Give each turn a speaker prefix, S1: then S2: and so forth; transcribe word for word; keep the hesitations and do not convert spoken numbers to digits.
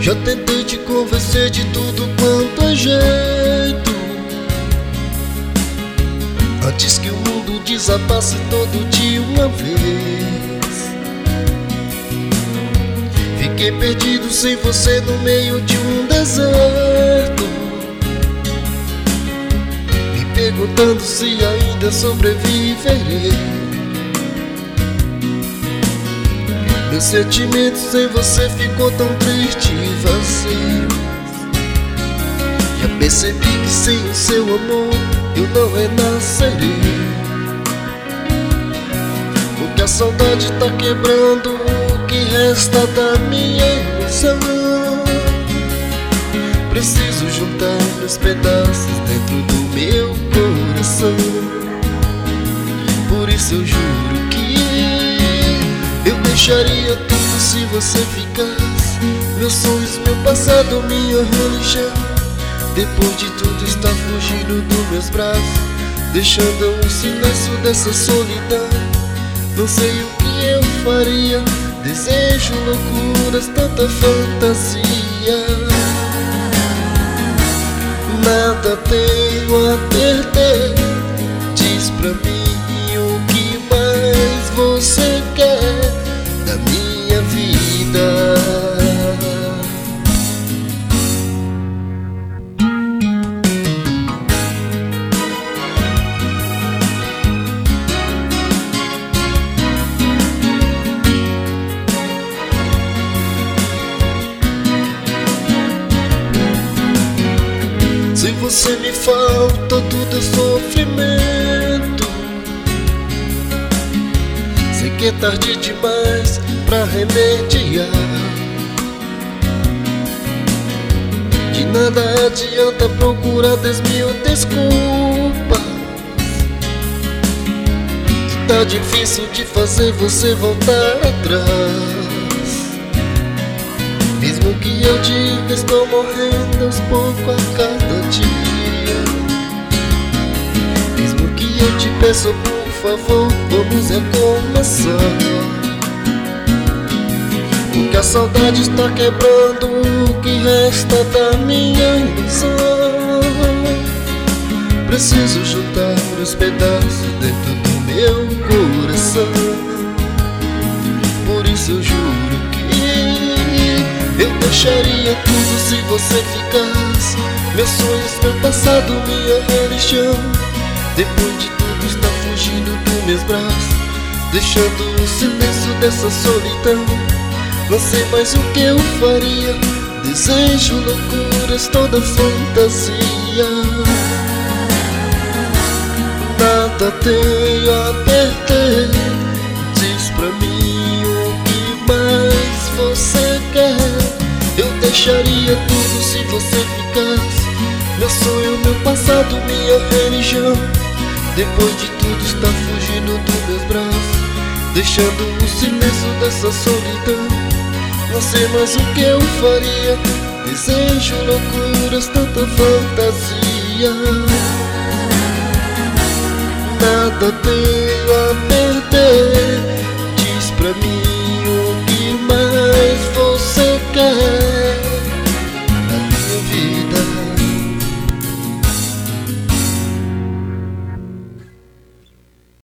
S1: Já tentei te convencer de tudo quanto é jeito, antes que o mundo desabasse todo de uma vez. Fiquei perdido sem você no meio de um deserto, me perguntando se ainda sobreviverei. Meu sentimento sem você ficou tão triste e vazio. Já percebi que sem o seu amor eu não renascerei, porque a saudade tá quebrando o que resta da minha ilusão. Preciso juntar meus pedaços dentro do meu coração. Por isso eu juro que eu deixaria tudo se você ficasse. Meus sonhos, meu passado, minha religião. Depois de tudo está fugindo dos meus braços, deixando o silêncio dessa solidão. Não sei o que eu faria, desejo loucuras, tanta fantasia. Nada tenho a perder, diz pra mim o que mais você quer da minha vida. Se você me falta, tudo é sofrimento. Sei que é tarde demais pra remediar. De nada adianta procurar dez mil desculpas. E tá difícil de fazer você voltar atrás. Mesmo que eu diga estou morrendo aos poucos a cada dia, mesmo que eu te peço por favor, vamos recomeçar, porque a saudade está quebrando o que resta da minha ilusão. Preciso juntar os pedaços dentro do meu coração. Por isso eu juro que eu deixaria tudo se você ficasse. Meus sonhos, meu passado, minha religião. Depois de tudo está fugindo dos meus braços, deixando o silêncio dessa solidão. Não sei mais o que eu faria, desejo loucuras, toda fantasia. Nada tenho a perder, diz pra mim o que mais você quer. Eu deixaria tudo se você ficasse. Meu sonho, meu passado, minha religião. Depois de tudo está fugindo dos meus braços, deixando o silêncio dessa solidão. Não sei mais o que eu faria, desejo loucuras, tanta fantasia. Nada tem